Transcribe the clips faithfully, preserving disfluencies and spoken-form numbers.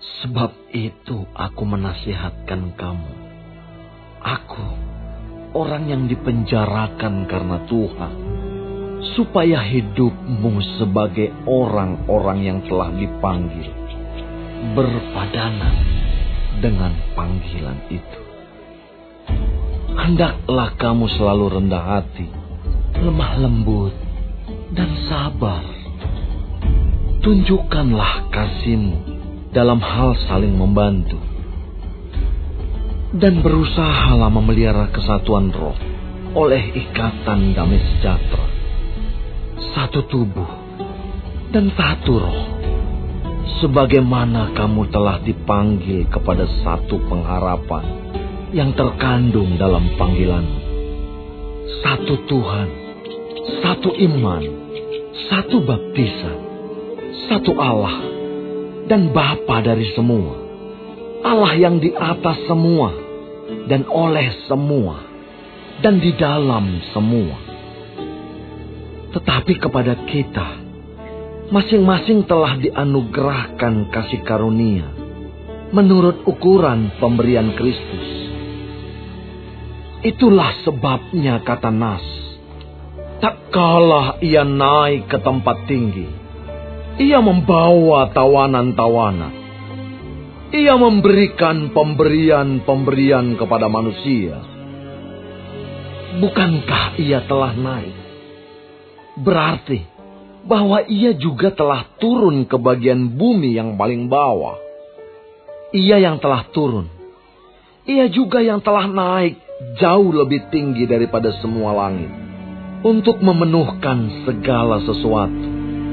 Sebab itu aku menasihatkan kamu. Aku, orang yang dipenjarakan karena Tuhan, supaya hidupmu sebagai orang-orang yang telah dipanggil, berpadanan dengan panggilan itu. Hendaklah kamu selalu rendah hati, lemah lembut, dan sabar. Tunjukkanlah kasihmu dalam hal saling membantu. Dan berusahalah memelihara kesatuan roh oleh ikatan damai sejahtera. Satu tubuh dan satu roh. Sebagaimana kamu telah dipanggil kepada satu pengharapan yang terkandung dalam panggilanmu. Satu Tuhan, satu iman, satu baptisan, satu Allah dan Bapa dari semua. Allah yang di atas semua dan oleh semua dan di dalam semua. Tetapi kepada kita masing-masing telah dianugerahkan kasih karunia menurut ukuran pemberian Kristus. Itulah sebabnya kata Nas, tak kalah ia naik ke tempat tinggi, ia membawa tawanan-tawanan. Ia memberikan pemberian-pemberian kepada manusia. Bukankah ia telah naik? Berarti bahwa ia juga telah turun ke bagian bumi yang paling bawah. Ia yang telah turun. Ia juga yang telah naik jauh lebih tinggi daripada semua langit, untuk memenuhkan segala sesuatu.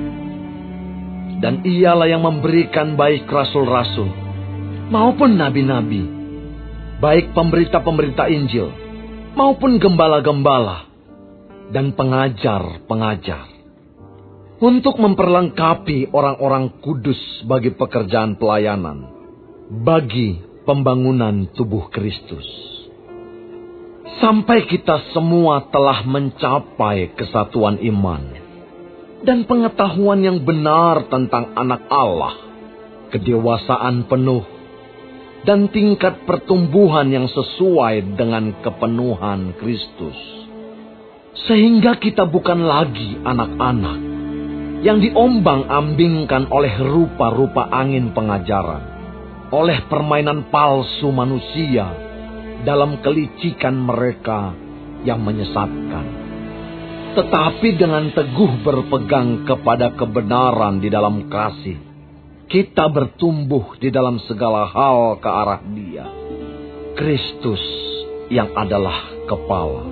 Dan ialah yang memberikan baik rasul-rasul maupun nabi-nabi, baik pemberita-pemberita Injil, maupun gembala-gembala, dan pengajar-pengajar, untuk memperlengkapi orang-orang kudus bagi pekerjaan pelayanan, bagi pembangunan tubuh Kristus. Sampai kita semua telah mencapai kesatuan iman, dan pengetahuan yang benar tentang anak Allah, kedewasaan penuh, dan tingkat pertumbuhan yang sesuai dengan kepenuhan Kristus. Sehingga kita bukan lagi anak-anak yang diombang-ambingkan oleh rupa-rupa angin pengajaran, oleh permainan palsu manusia dalam kelicikan mereka yang menyesatkan. Tetapi dengan teguh berpegang kepada kebenaran di dalam kasih, kita bertumbuh di dalam segala hal ke arah Dia, Kristus yang adalah kepala.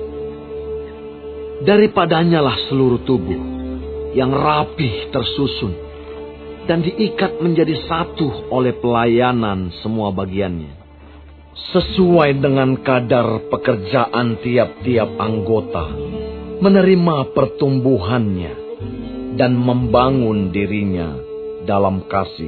Daripadanyalah seluruh tubuh yang rapih tersusun dan diikat menjadi satu oleh pelayanan semua bagiannya, sesuai dengan kadar pekerjaan tiap-tiap anggota, menerima pertumbuhannya dan membangun dirinya dalam kasih.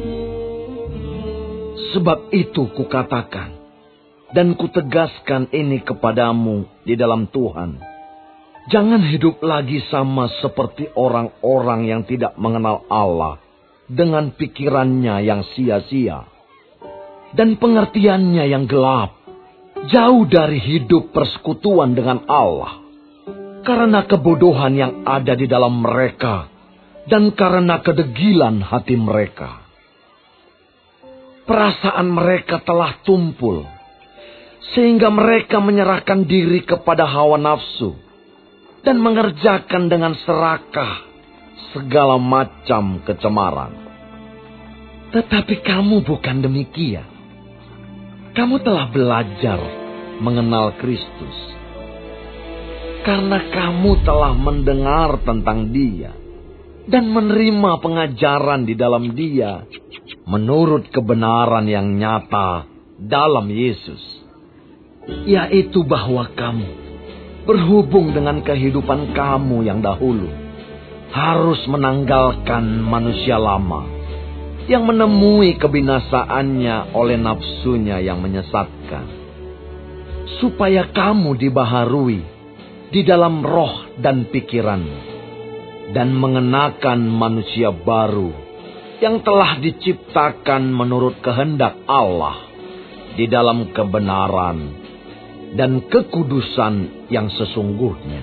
Sebab itu kukatakan dan kutegaskan ini kepadamu di dalam Tuhan. Jangan hidup lagi sama seperti orang-orang yang tidak mengenal Allah dengan pikirannya yang sia-sia dan pengertiannya yang gelap, jauh dari hidup persekutuan dengan Allah, karena kebodohan yang ada di dalam mereka dan karena kedegilan hati mereka. Perasaan mereka telah tumpul, sehingga mereka menyerahkan diri kepada hawa nafsu dan mengerjakan dengan serakah segala macam kecemaran. Tetapi kamu bukan demikian. Kamu telah belajar mengenal Kristus, karena kamu telah mendengar tentang Dia dan menerima pengajaran di dalam Dia menurut kebenaran yang nyata dalam Yesus, yaitu bahwa kamu, berhubung dengan kehidupan kamu yang dahulu, harus menanggalkan manusia lama yang menemui kebinasaannya oleh nafsunya yang menyesatkan, supaya kamu dibaharui di dalam roh dan pikiranmu, dan mengenakan manusia baru yang telah diciptakan menurut kehendak Allah di dalam kebenaran dan kekudusan yang sesungguhnya.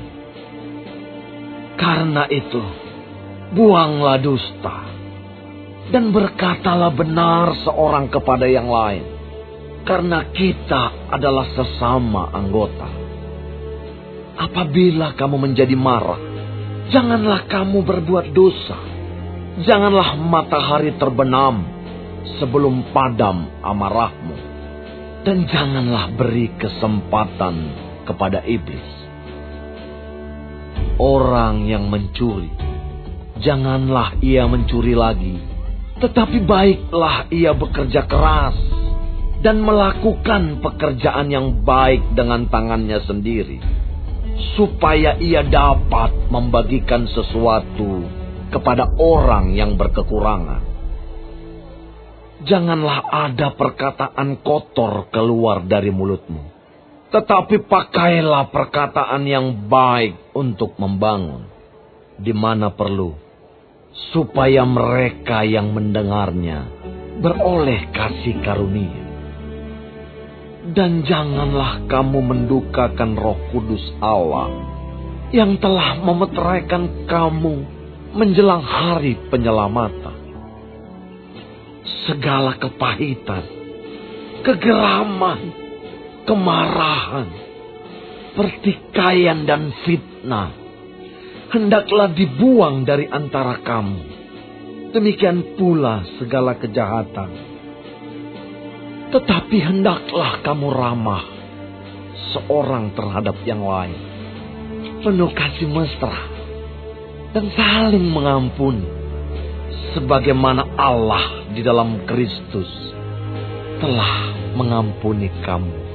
Karena itu, buanglah dusta dan berkatalah benar seorang kepada yang lain, karena kita adalah sesama anggota. Apabila kamu menjadi marah, janganlah kamu berbuat dosa. Janganlah matahari terbenam sebelum padam amarahmu. Dan janganlah beri kesempatan kepada iblis. Orang yang mencuri, janganlah ia mencuri lagi. Tetapi baiklah ia bekerja keras dan melakukan pekerjaan yang baik dengan tangannya sendiri, supaya ia dapat membagikan sesuatu kepada orang yang berkekurangan. Janganlah ada perkataan kotor keluar dari mulutmu, tetapi pakailah perkataan yang baik untuk membangun, di mana perlu, supaya mereka yang mendengarnya beroleh kasih karunia. Dan janganlah kamu mendukakan Roh Kudus Allah yang telah memeteraikan kamu menjelang hari penyelamatan. Segala kepahitan, kegeraman, kemarahan, pertikaian dan fitnah hendaklah dibuang dari antara kamu. Demikian pula segala kejahatan. Tetapi hendaklah kamu ramah seorang terhadap yang lain, penuh kasih mesra dan saling mengampuni, sebagaimana Allah di dalam Kristus telah mengampuni kamu.